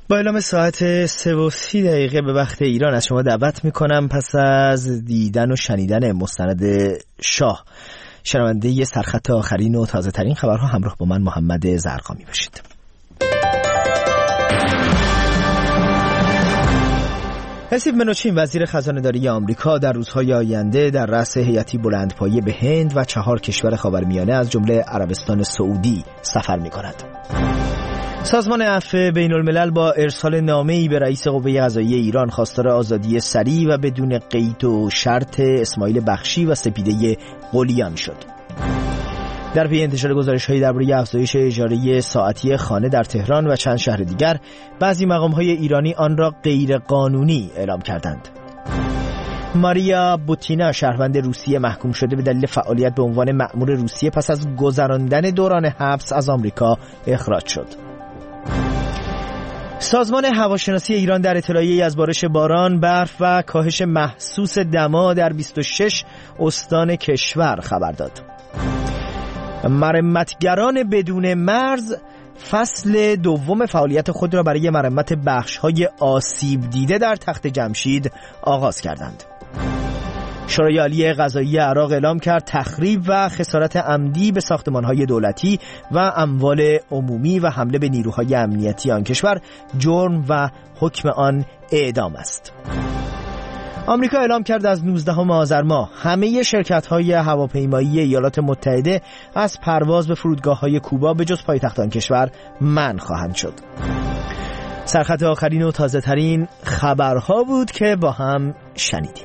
با اعلام ساعت 3:30 به وقت ایران از شما دعوت میکنم پس از دیدن و شنیدن مستند شاه شنونده سرخط آخرین و تازه ترین خبرها همراه با من محمد زرقامی باشید. استیو منوچین وزیر خزانه‌داری آمریکا در روزهای آینده در رأس هیئتی بلندپایه به هند و 4 کشور خاورمیانه از جمله عربستان سعودی سفر می‌کند. سازمان عفو بین‌الملل با ارسال نامه‌ای به رئیس قوه قضاییه ایران خواستار آزادی سریع و بدون قید و شرط اسماعیل بخشی و سپیده قلیان شد. در پی انتشار گزارش‌هایی درباره افزایش اجاره ساعتی خانه در تهران و چند شهر دیگر، بعضی مقام‌های ایرانی آن را غیرقانونی اعلام کردند. ماریا بوتینا شهروند روسیه محکوم شده به دلیل فعالیت به عنوان مأمور روسیه پس از گذراندن دوران حبس از آمریکا اخراج شد. سازمان هواشناسی ایران در اطلاعیه‌ای از بارش باران، برف و کاهش محسوس دما در 26 استان کشور خبر داد. مرمتگران بدون مرز فصل دوم فعالیت خود را برای مرمت بخش‌های آسیب دیده در تخت جمشید آغاز کردند. شورای عالی قضایی عراق اعلام کرد تخریب و خسارت عمدی به ساختمان‌های دولتی و اموال عمومی و حمله به نیروهای امنیتی آن کشور جرم و حکم آن اعدام است. آمریکا اعلام کرد از 19 آذر ماه همه شرکت‌های هواپیمایی ایالات متحده از پرواز به فرودگاه‌های کوبا به جز پایتخت آن کشور منع خواهند شد. سرخط آخرین و تازه ترین خبرها بود که با هم شنیدیم.